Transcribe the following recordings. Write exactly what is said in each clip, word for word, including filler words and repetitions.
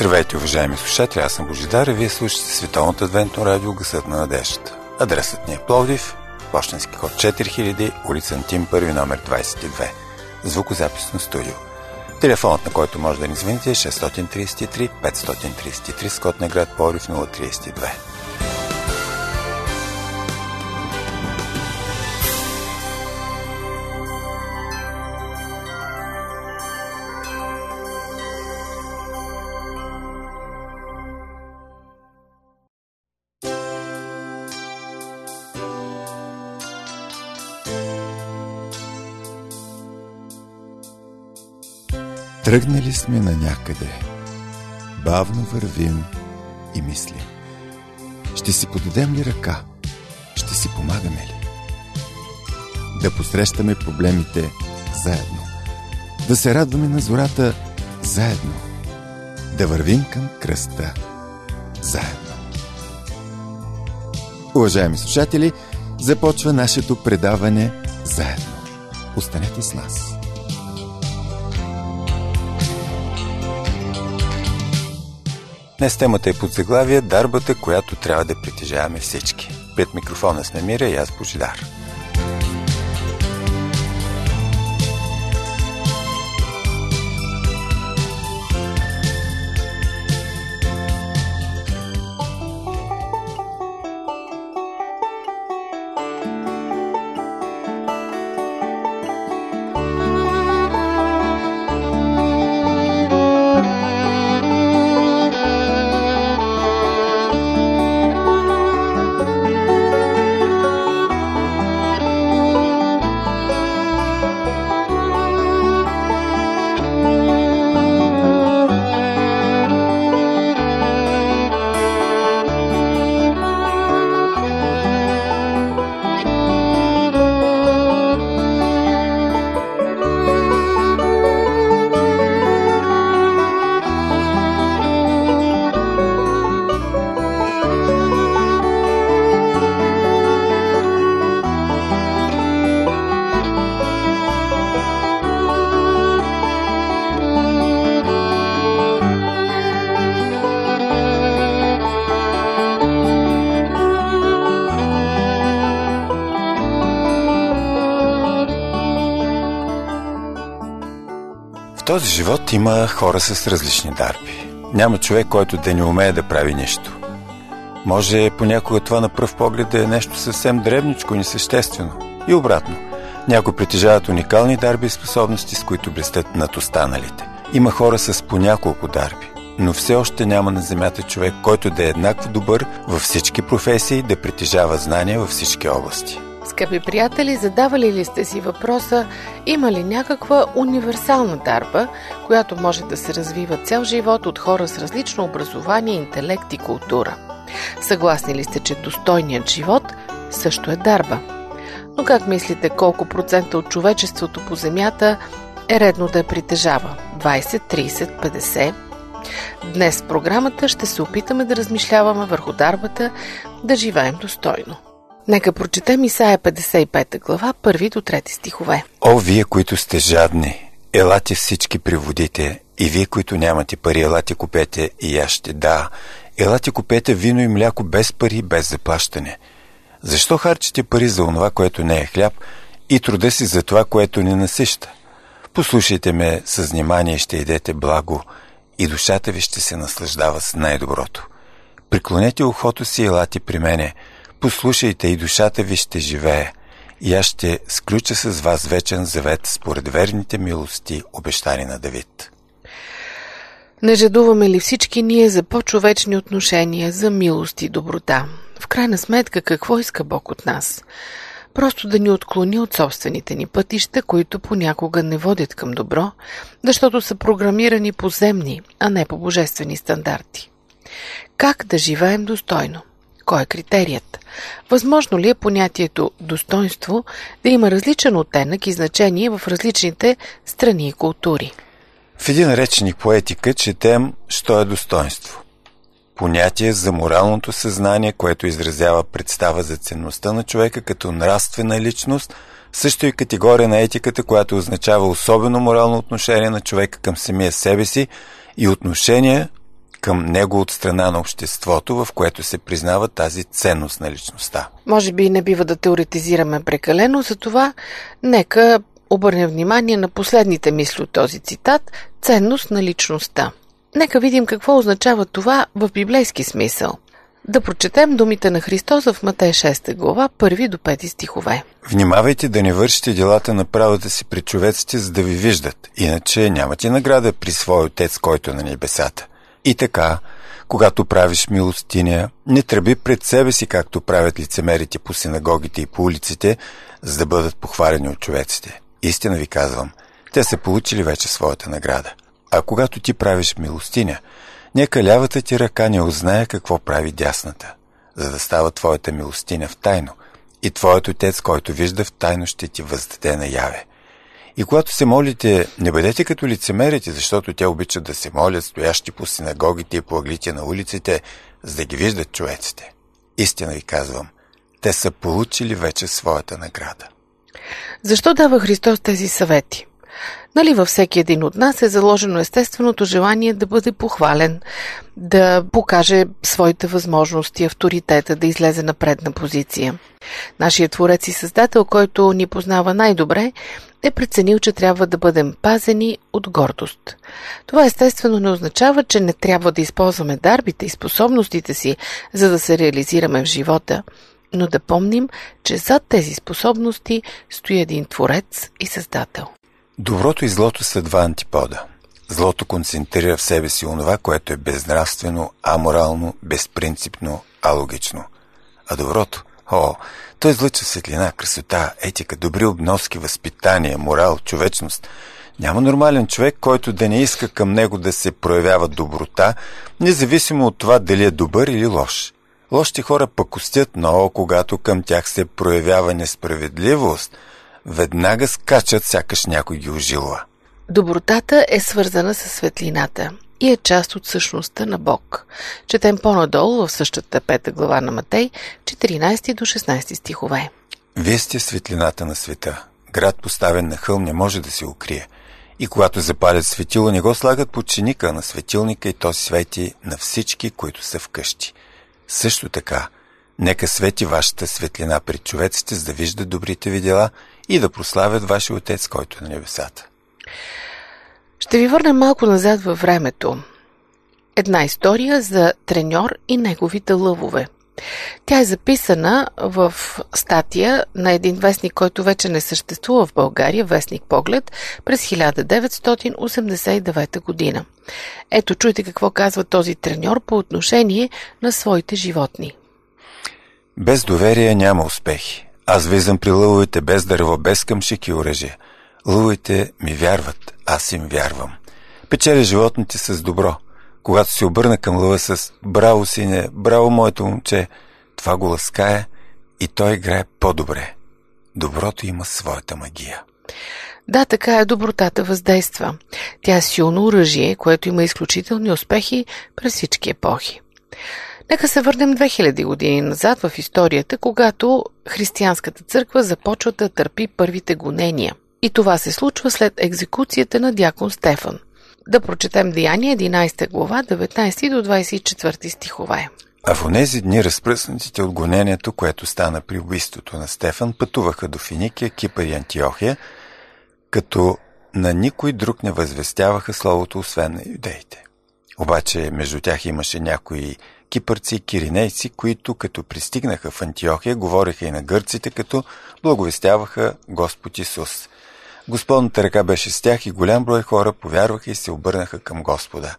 Здравейте, уважаеми слушатели, аз съм Божидар и вие слушате Световното адвентно радио Гласът на надеждата. Адресът ни е Пловдив, пощенски код четири хиляди, улица Антим първи, номер двадесет и две. Звукозаписно студио. Телефонът, на който може да ни звъните, е шест три три пет три три, с код на град Пловдив нула три две. Тръгнали сме на някъде, бавно вървим и мислим. Ще си подадем ли ръка? Ще си помагаме ли? Да посрещаме проблемите заедно, да се радваме на зората заедно, да вървим към кръста заедно. Уважаеми слушатели, започва нашето предаване заедно. Останете с нас. Днес темата е под заглавие дарбата, която трябва да притежаваме всички. Пред микрофона с намира и аз Божидар. В този живот има хора с различни дарби. Няма човек, който да не умее да прави нищо. Може понякога това на пръв поглед да е нещо съвсем дребничко и несъществено. И обратно. Някои притежават уникални дарби и способности, с които блестят над останалите. Има хора с по няколко дарби, но все още няма на земята човек, който да е еднакво добър във всички професии, да притежава знания във всички области. Скъпи приятели, задавали ли сте си въпроса, има ли някаква универсална дарба, която може да се развива цял живот от хора с различно образование, интелект и култура? Съгласни ли сте, че достойният живот също е дарба? Но как мислите, колко процента от човечеството по земята е редно да я притежава? двадесет, тридесет, петдесет? Днес в програмата ще се опитаме да размишляваме върху дарбата да живеем достойно. Нека прочетем Исаия петдесет и пета глава, първи до трети стихове. О, вие, които сте жадни, елате всички приводите, и вие, които нямате пари, елате купете и яжте. Да, елате купете вино и мляко без пари, без заплащане. Защо харчите пари за онова, което не е хляб, и труда си за това, което не насища? Послушайте ме с внимание, ще идете благо, и душата ви ще се наслаждава с най-доброто. Преклонете ухото си и елате при мене. Послушайте, и душата ви ще живее, и аз ще сключа с вас вечен завет според верните милости, обещани на Давид. Не жадуваме ли всички ние за по-човечни отношения, за милост и доброта? В крайна сметка, какво иска Бог от нас? Просто да ни отклони от собствените ни пътища, които понякога не водят към добро, защото са програмирани по земни, а не по божествени стандарти. Как да живеем достойно? Кой е критерият? Възможно ли е понятието достоинство да има различен оттенък и значение в различните страни и култури? В един речник по етика четем, що е достоинство. Понятие за моралното съзнание, което изразява представа за ценността на човека като нравствена личност, също и категория на етиката, която означава особено морално отношение на човека към самия себе си и отношение към него от страна на обществото, в което се признава тази ценност на личността. Може би не бива да теоретизираме прекалено, затова нека обърнем внимание на последните мисли от този цитат – ценност на личността. Нека видим какво означава това в библейски смисъл. Да прочетем думите на Христос в Матей шеста глава, първи до пети стихове. Внимавайте да не вършите делата на правата си пред човеците, за да ви виждат, иначе нямате награда при свой Отец, който е на небесата. И така, когато правиш милостиня, не тръби пред себе си, както правят лицемерите по синагогите и по улиците, за да бъдат похвалени от човеците. Истина ви казвам, те са получили вече своята награда. А когато ти правиш милостиня, нека лявата ти ръка не узнае какво прави дясната, за да става твоята милостиня в тайно, и твоят Отец, който вижда в тайно, ще ти въздаде наяве. И когато се молите, не бъдете като лицемерите, защото те обичат да се молят, стоящи по синагогите и по ъглите на улиците, за да ги виждат човеците. Истина ви казвам, те са получили вече своята награда. Защо дава Христос тези съвети? Нали във всеки един от нас е заложено естественото желание да бъде похвален, да покаже своите възможности, авторитета, да излезе на предна позиция. Нашият Творец и Създател, който ни познава най-добре, е преценил, че трябва да бъдем пазени от гордост. Това естествено не означава, че не трябва да използваме дарбите и способностите си, за да се реализираме в живота, но да помним, че зад тези способности стои един Творец и Създател. Доброто и злото са два антипода. Злото концентрира в себе си онова, което е безнравствено, аморално, безпринципно, алогично. А доброто, о, той излъчва светлина, красота, етика, добри обноски, възпитание, морал, човечност. Няма нормален човек, който да не иска към него да се проявява доброта, независимо от това дали е добър или лош. Лошите хора пакостят, но когато към тях се проявява несправедливост, веднага скачат, сякаш някой ги ожилва. Добротата е свързана с светлината и е част от същността на Бог. Четем по-надолу в същата пета глава на Матей, четиринайсети до шестнайсети стихове. Вие сте светлината на света. Град, поставен на хълм, не може да се укрие. И когато запалят светило, не го слагат под чиника на светилника и то свети на всички, които са вкъщи. Също така, нека свети вашата светлина пред човеците, за да виждат добрите ви дела и да прославят вашия Отец, който е на небесата. Ще ви върнем малко назад във времето. Една история за треньор и неговите лъвове. Тя е записана в статия на един вестник, който вече не съществува в България, вестник Поглед, през хиляда деветстотин осемдесет и девета година. Ето, чуйте какво казва този треньор по отношение на своите животни. Без доверие няма успехи. Аз влизам при лъвовете без дърво, без къмшик и оръжие. Лъвовете ми вярват, аз им вярвам. Печеля животните с добро. Когато се обърна към лъва с «Браво, сине, браво, моето момче», това го ласкае и той играе по-добре. Доброто има своята магия. Да, така е, добротата въздейства. Тя е силно оръжие, което има изключителни успехи през всички епохи. Нека се върнем две хиляди години назад в историята, когато християнската църква започва да търпи първите гонения. И това се случва след екзекуцията на дякон Стефан. Да прочетем Деяния, единайсета глава, деветнайсети до двайсет и четвърти стихове. А в онези дни разпръснатите от гонението, което стана при убийството на Стефан, пътуваха до Финикия, Кипър и Антиохия, като на никой друг не възвестяваха словото, освен на юдеите. Обаче между тях имаше някои кипърци и киринейци, които като пристигнаха в Антиохия, говореха и на гърците, като благовестяваха Господ Исус. Господната ръка беше с тях и голям брой хора повярваха и се обърнаха към Господа.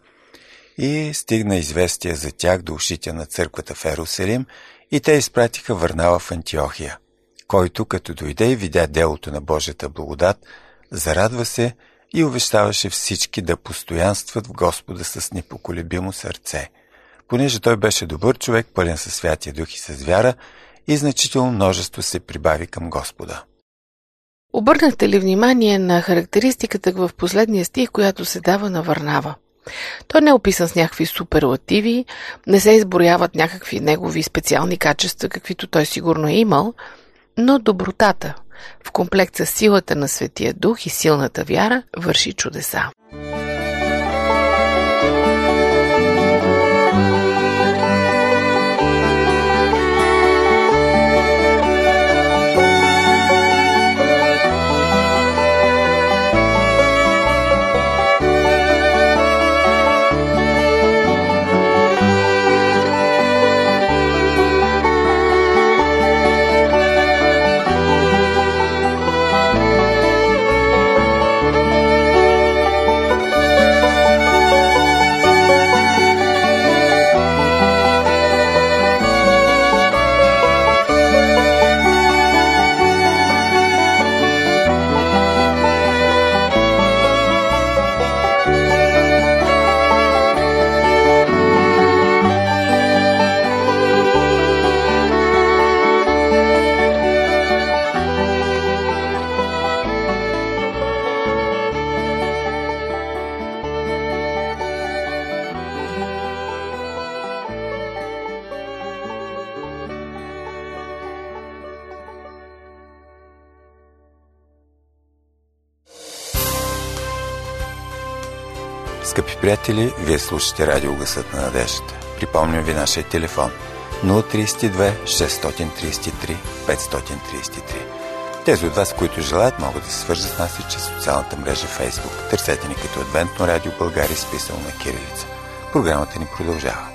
И стигна известие за тях до ушите на църквата в Ерусалим и те изпратиха Варнава в Антиохия, който като дойде и видя делото на Божията благодат, зарадва се и увещаваше всички да постоянстват в Господа с непоколебимо сърце. Понеже той беше добър човек, пълен със Святия Дух и с вяра, и значително множество се прибави към Господа. Обърнахте ли внимание на характеристиката в последния стих, която се дава на Варнава? Той не е описан с някакви суперлативи, не се изброяват някакви негови специални качества, каквито той сигурно е имал, но добротата, в комплект с силата на Светия Дух и силната вяра, върши чудеса. Скъпи приятели, вие слушате Радио Гласът на надеждата. Припомням ви нашия телефон нула три две шест три три пет три три. Тези от вас, които желаят, могат да се свържат с нас и чрез социалната мрежа Facebook. Търсете ни като Адвентно радио България, изписано на кирилица. Програмата ни продължава.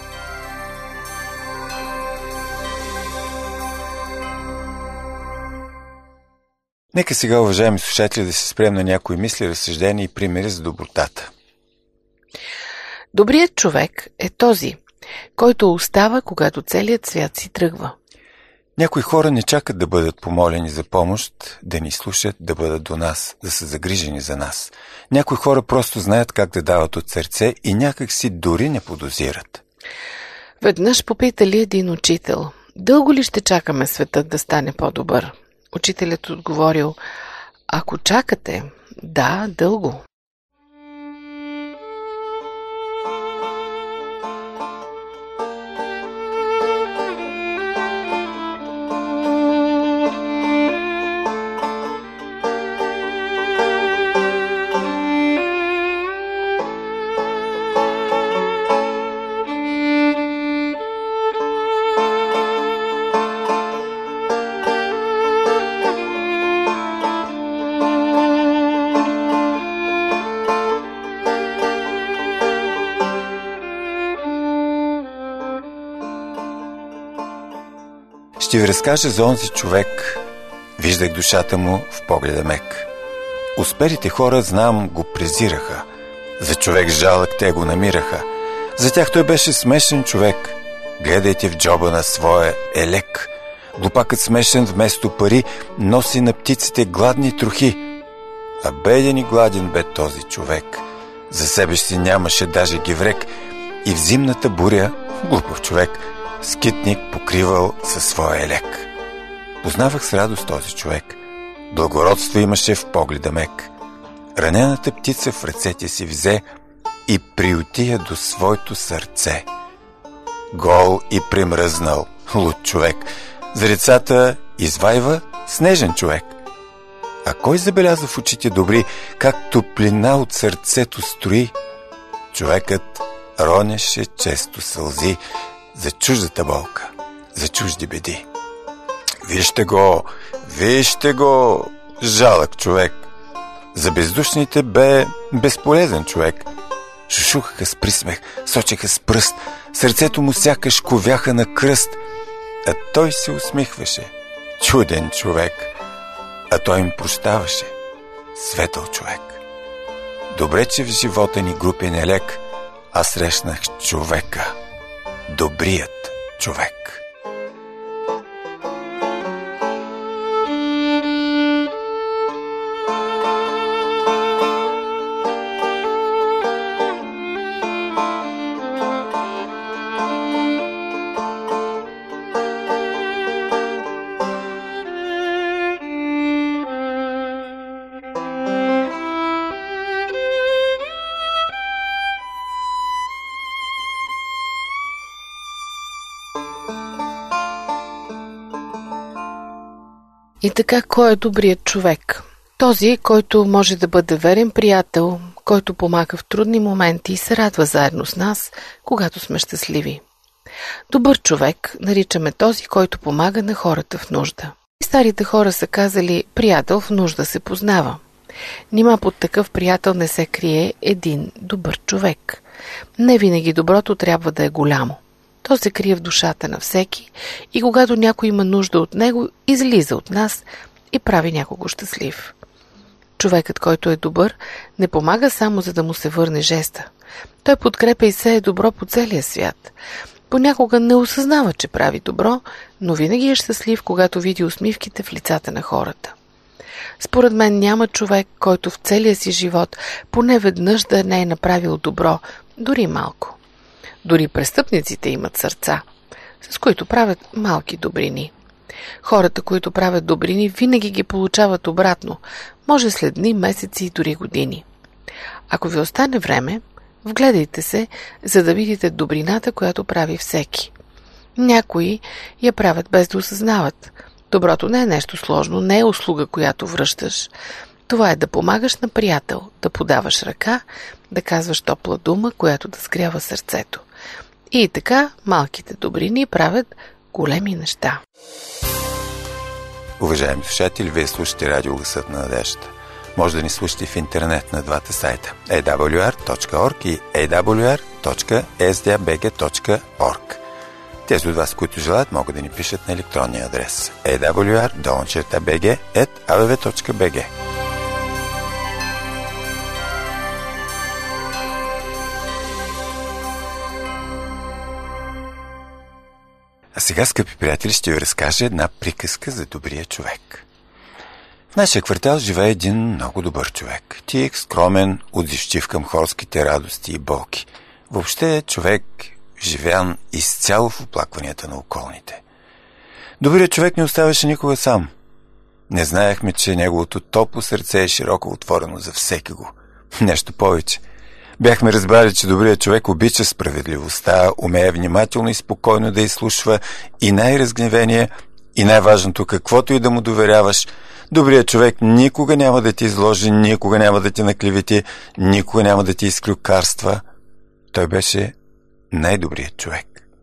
Нека сега, уважаеми слушатели, да се спрем на някои мисли, разсъждения и примери за добротата. Добрият човек е този, който остава, когато целият свят си тръгва. Някои хора не чакат да бъдат помолени за помощ, да ни слушат, да бъдат до нас, да са загрижени за нас. Някои хора просто знаят как да дават от сърце и някак си дори не подозират. Веднъж попитали един учител: дълго ли ще чакаме светът да стане по-добър? Учителят отговорил: ако чакате, да, дълго. Ще ви разкажа за онзи човек. Виждах душата му в погледа мек. Успелите хора, знам, го презираха. За човек жалък те го намираха. За тях той беше смешен човек. Гледайте в джоба на своя е лек. Глупакът смешен вместо пари носи на птиците гладни трохи. А беден и гладен бе този човек. За себе си нямаше даже гиврек. И в зимната буря, глупав човек, скитник покривал със своя лек. Познавах с радост този човек. Благородство имаше в погледа мек. Ранената птица в ръцете си взе и приюти я до своето сърце. Гол и примръзнал, луд човек. За децата извайва снежен човек. А кой забеляза в очите добри, как топлина от сърцето строи? Човекът ронеше често сълзи за чуждата болка, за чужди беди. Вижте го, вижте го, жалък човек. За бездушните бе безполезен човек. Шушукаха с присмех, сочеха с пръст, сърцето му сякаш ковяха на кръст. А той се усмихваше, чуден човек. А той им прощаваше, светъл човек. Добре, че в живота ни групен е лек, аз срещнах човека, добрият човек. И така, кой е добрият човек? Този, който може да бъде верен приятел, който помага в трудни моменти и се радва заедно с нас, когато сме щастливи. Добър човек наричаме този, който помага на хората в нужда. И старите хора са казали: приятел в нужда се познава. Нима под такъв приятел не се крие един добър човек. Не винаги доброто трябва да е голямо. То се крие в душата на всеки и когато някой има нужда от него, излиза от нас и прави някого щастлив. Човекът, който е добър, не помага само за да му се върне жеста. Той подкрепя и сее добро по целия свят. Понякога не осъзнава, че прави добро, но винаги е щастлив, когато види усмивките в лицата на хората. Според мен няма човек, който в целия си живот поне веднъж да не е направил добро, дори малко. Дори престъпниците имат сърца, с които правят малки добрини. Хората, които правят добрини, винаги ги получават обратно, може след дни, месеци и дори години. Ако ви остане време, вгледайте се, за да видите добрината, която прави всеки. Някои я правят без да осъзнават. Доброто не е нещо сложно, не е услуга, която връщаш. Това е да помагаш на приятел, да подаваш ръка, да казваш топла дума, която да сгрява сърцето. И така малките добрини правят големи неща. Уважаеми слушатели, вие слушате Радио Гласът на надеждата. Може да ни слушате в интернет на двата сайта ей дабъл ю ар точка орг и ей дабъл ю ар точка ес ди ей би джи точка орг. Тези от вас, които желаят, могат да ни пишат на електронния адрес ей дабъл ю ар долна черта би джи ет а би ви точка би джи. А сега, скъпи приятели, ще ви разкажа една приказка за добрия човек. В нашия квартал живее един много добър човек. Тих, скромен, отзивчив към хорските радости и болки. Въобще човек живян изцяло в оплакванията на околните. Добрият човек не оставаше никога сам. Не знаехме, че неговото топло сърце е широко отворено за всеки го. Нещо повече. Бяхме разбрали, че добрият човек обича справедливостта, умее внимателно и спокойно да изслушва и най-разгневение, и най-важното, каквото и да му доверяваш. Добрият човек никога няма да ти изложи, никога няма да ти наклевети, никога няма да ти изклюкарства. Той беше най-добрият човек.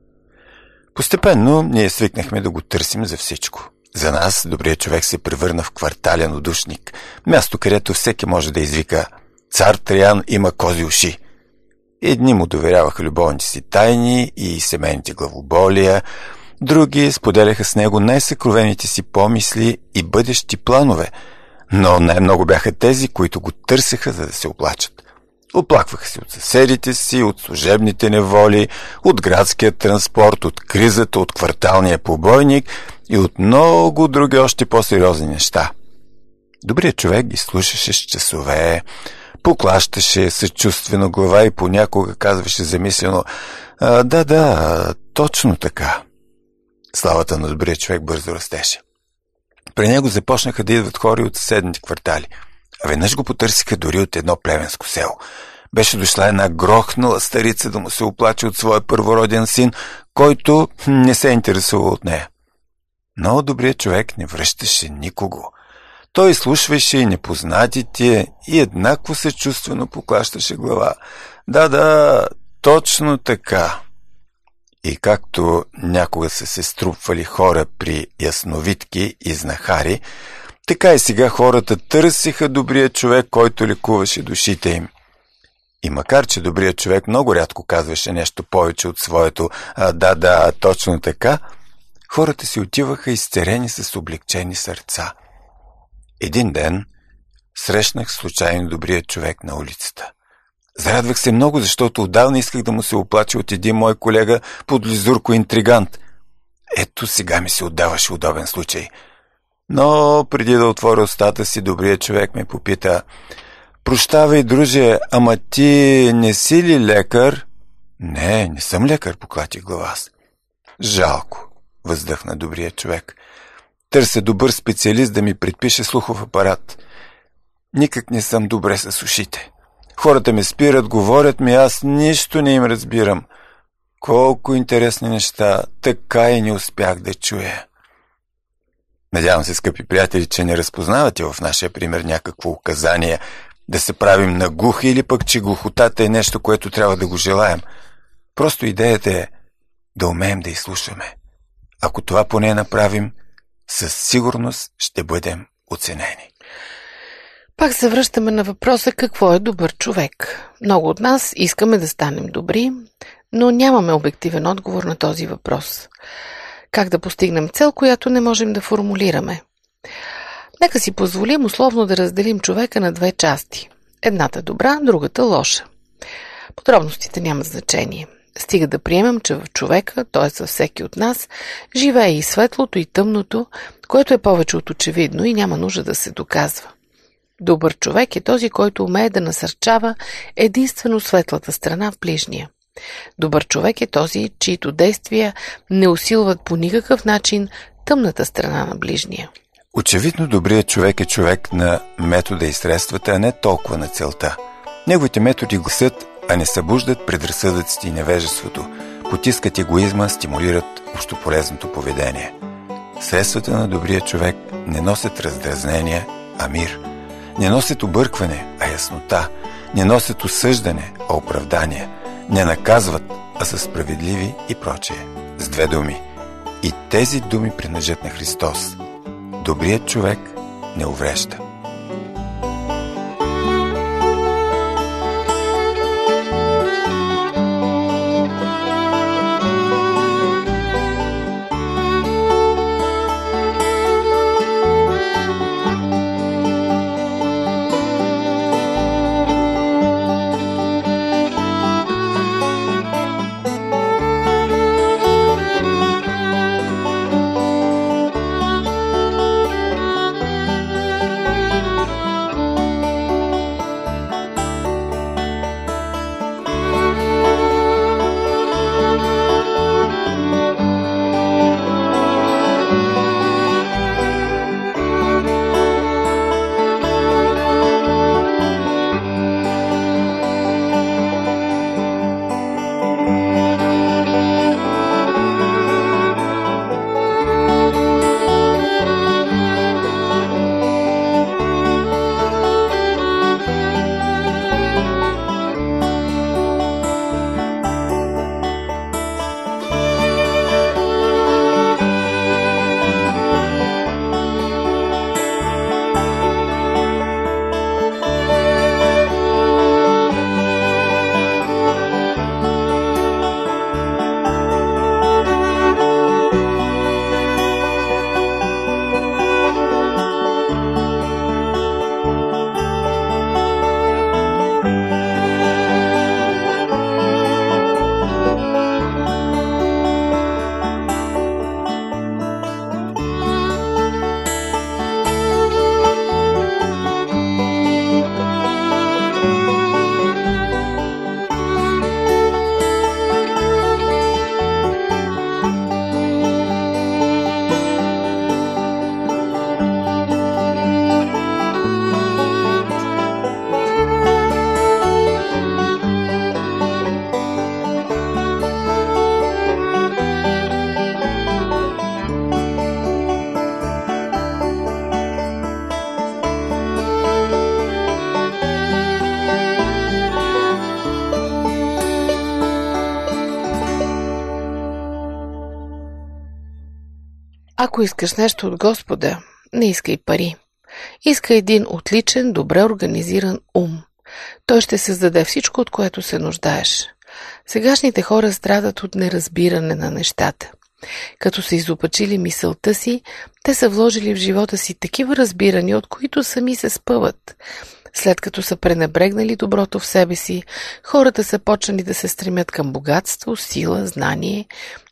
Постепенно ние свикнахме да го търсим за всичко. За нас добрият човек се превърна в квартален удушник, място, където всеки може да извика: цар Траян има кози уши. Едни му доверяваха любовните си тайни и семейните главоболия, други споделяха с него най-съкровените си помисли и бъдещи планове, но най-много бяха тези, които го търсеха, за да се оплачат. Оплакваха се от съседите си, от служебните неволи, от градския транспорт, от кризата, от кварталния побойник и от много други още по-сериозни неща. Добрият човек ги слушаше с часове, поклащаше съчувствено глава и понякога казваше замислено: а, да, да, точно така. Славата на добрия човек бързо растеше. При него започнаха да идват хора от съседните квартали. А веднъж го потърсиха дори от едно племенско село. Беше дошла една грохнала старица да му се оплаче от своя първороден син, който не се интересува от нея. Но добрият човек не връщаше никого. Той слушваше и непознатите и еднакво съчувствено поклащаше глава. Да, да, точно така. И както някога са се струпвали хора при ясновидки и знахари, така и сега хората търсиха добрия човек, който лекуваше душите им. И макар че добрият човек много рядко казваше нещо повече от своето а, да, да, точно така, хората си отиваха изцерени с облегчени сърца. Един ден срещнах случайно добрия човек на улицата. Зарадвах се много, защото отдавна исках да му се оплача от един мой колега подлизурко-интригант. Ето сега ми се отдаваше удобен случай. Но преди да отворя устата си, добрият човек ме попита: прощавай, друже, ама ти не си ли лекар? Не, не съм лекар, поклатих глава аз. Жалко, въздъхна добрият човек. Търся добър специалист да ми предпише слухов апарат. Никак не съм добре с ушите. Хората ме спират, говорят ми, аз нищо не им разбирам. Колко интересни неща, така и не успях да чуя. Надявам се, скъпи приятели, че не разпознавате в нашия пример някакво указание да се правим на глухи или пък, че глухотата е нещо, което трябва да го желаем. Просто идеята е да умеем да изслушаме. Ако това поне направим, със сигурност ще бъдем оценени. Пак се връщаме на въпроса какво е добър човек. Много от нас искаме да станем добри, но нямаме обективен отговор на този въпрос. Как да постигнем цел, която не можем да формулираме? Нека си позволим условно да разделим човека на две части. Едната добра, другата лоша. Подробностите нямат значение. Стига да приемем, че в човека, т.е. във всеки от нас, живее и светлото, и тъмното, което е повече от очевидно и няма нужда да се доказва. Добър човек е този, който умее да насърчава единствено светлата страна в ближния. Добър човек е този, чието действия не усилват по никакъв начин тъмната страна на ближния. Очевидно добрият човек е човек на метода и средствата, а не толкова на целта. Неговите методи гласят, а не събуждат предразсъдъците и невежеството, потискат егоизма, стимулират общополезното поведение. Средствата на добрия човек не носят раздразнения, а мир. Не носят объркване, а яснота. Не носят осъждане, а оправдание. Не наказват, а са справедливи и прочее. С две думи. И тези думи принадлежат на Христос. Добрият човек не уврежда. Ако искаш нещо от Господа, не искай пари. Иска един отличен, добре организиран ум. Той ще създаде всичко, от което се нуждаеш. Сегашните хора страдат от неразбиране на нещата. Като са изопачили мисълта си, те са вложили в живота си такива разбирания, от които сами се спъват. След като са пренебрегнали доброто в себе си, хората са почнали да се стремят към богатство, сила, знание,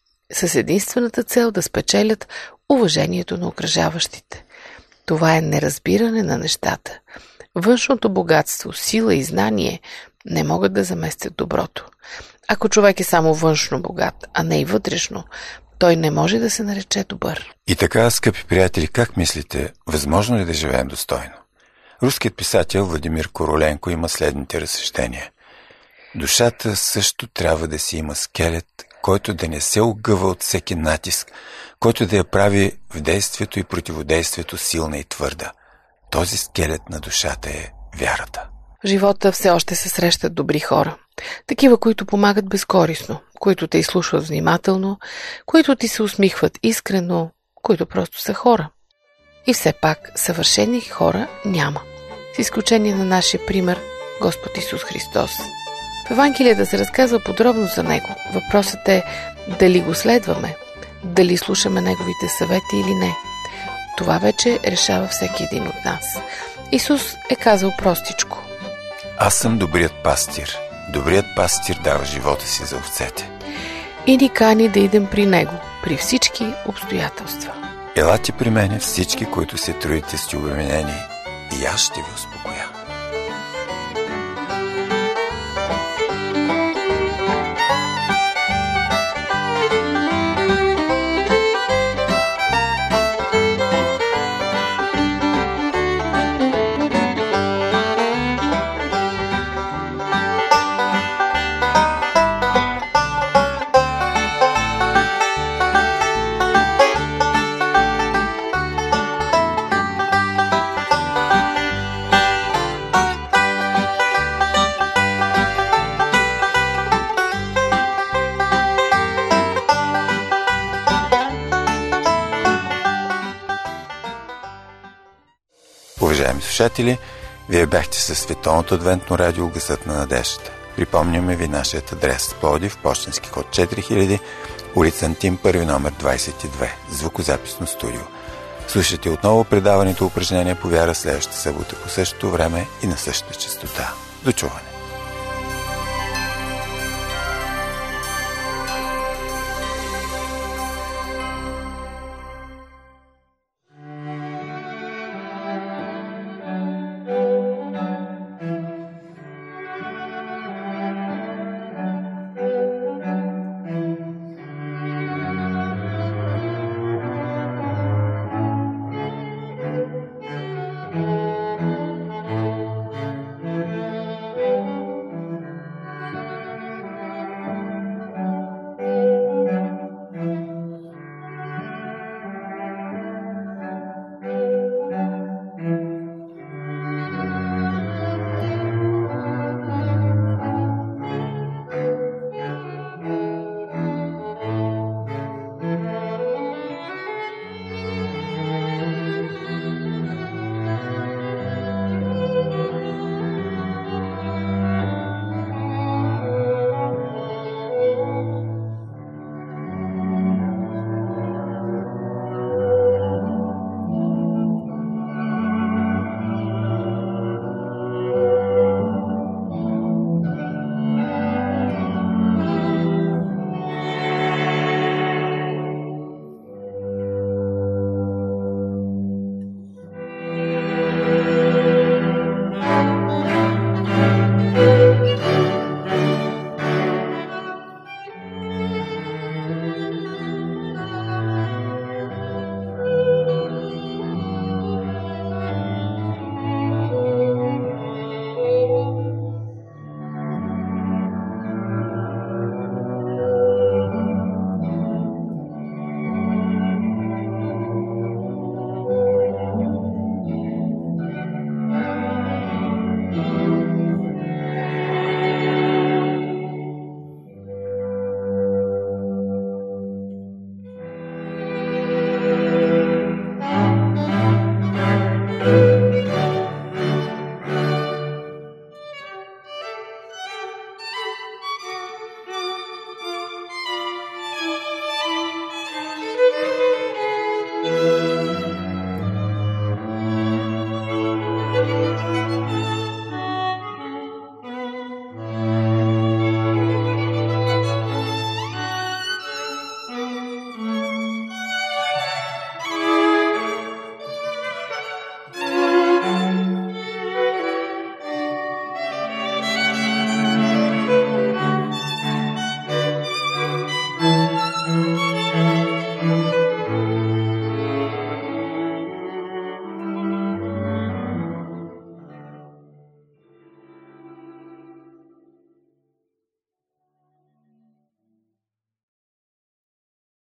с единствената цел да спечелят уважението на окръжаващите. Това е неразбиране на нещата. Външното богатство, сила и знание не могат да заместят доброто. Ако човек е само външно богат, а не и вътрешно, той не може да се нарече добър. И така, скъпи приятели, как мислите, възможно ли да живеем достойно? Руският писател Владимир Короленко има следните разсъждения. Душата също трябва да си има скелет, който да не се огъва от всеки натиск, който да я прави в действието и противодействието силна и твърда. Този скелет на душата е вярата. В живота все още се срещат добри хора. Такива, които помагат безкорисно, които те изслушват внимателно, които ти се усмихват искрено, които просто са хора. И все пак съвършени хора няма. С изключение на нашия пример Господ Исус Христос. В Евангелията се разказва подробно за Него. Въпросът е дали го следваме, дали слушаме Неговите съвети или не. Това вече решава всеки един от нас. Исус е казал простичко. Аз съм добрият пастир. Добрият пастир дава живота си за овцете. И ни кани да идем при Него, при всички обстоятелства. Елате при мене всички, които се трудите, сте обременени, и аз ще ви успокоя. Уважаеми слушатели, вие бяхте със Световното адвентно радио Гласът на надеждата. Припомняме ви нашият адрес: Пловдив, пощенски код четири хиляди, улица Антим, първи номер двадесет и две, звукозаписно студио. Слушайте отново предаването упражнения по вяра следващата събота по същото време и на същата честота. До чуване!